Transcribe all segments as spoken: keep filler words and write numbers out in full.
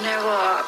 You know what?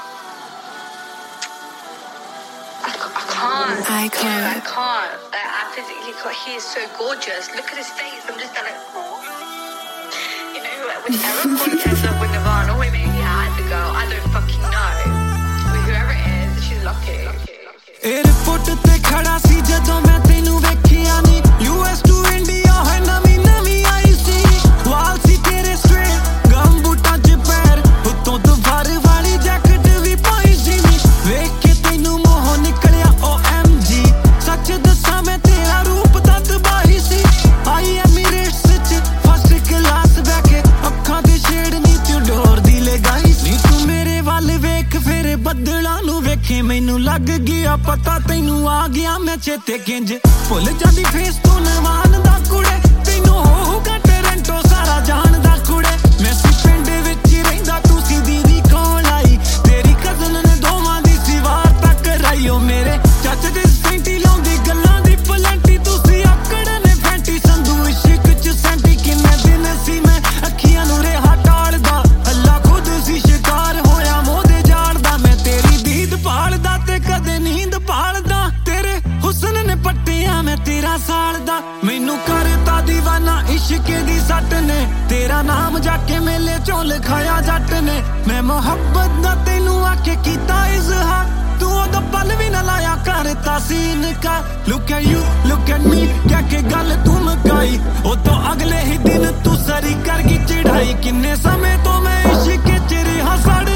I, I can't. I can't. Yeah, I can't. Like, I physically can't. He is so gorgeous. Look at his face. I'm just like, oh. You know, like, whichever contest of with Nirvana women he had to go, I don't fucking know. But whoever it is, she's lucky. Airport ते खड़ा सी जदों मैं तेनू वेखिया नी US to India है नवी नवी आई सी वाल सी तेरे स्ट्रेट गम बूटां च पैर उत्तों दुबार वाली जैकेट भी पाई सी नी वेख के तेनू मोह निकलिया ओ एम जी सच दसां मैं तेरा रूप तां तबाही सी आई एमिरेट्स च फर्स्ट क्लास बैठे अखां दे शेड नी तू डोर दी लगाई सी तू मेरे वाल वेख फिर बदलां नू वेखे मैनू लग गया पता तैनू आ गया मैं चेते किंज भुल जांदी फेस तू नवान दा कुड़े तैनू होगा टोरंटो सारा जानदा कुड़े मैं सी पिंड विच रहिंदा तू सी दीदी कोल आई तेरी कजन ने दोवां दी सी वार तक कराई ओ मेरे चाचे दे सेंटी लाउंदी गल्लां दी पलंटी तू सी आकड़ ने फैंटी संधू इश्क च सेंटी किन्ने दिन सी मैं अखियां नू रेहा टालदा अल्लाह खुद सी शिकार होया मोह दे जालदा मैं तेरी दीद पालदा ते कदे नींद पालदा तेरे हुस्न ने पट्टिया मैं तेरा सालदा मैनू करता दीवाना इश्क दी सट ने तेरा नाम जाके मेले चों लिखाया जट ने मैं मोहब्बत दा तैनू आके कीता इज़हार तू ओदा पल भी ना लाया करता सीन का look at you look at me क्या के गल तू मकाई ओ तो अगले ही दिन तू सरी कर गई चढ़ाई किन्ने समय तो मैं इश्क च रिहा सड़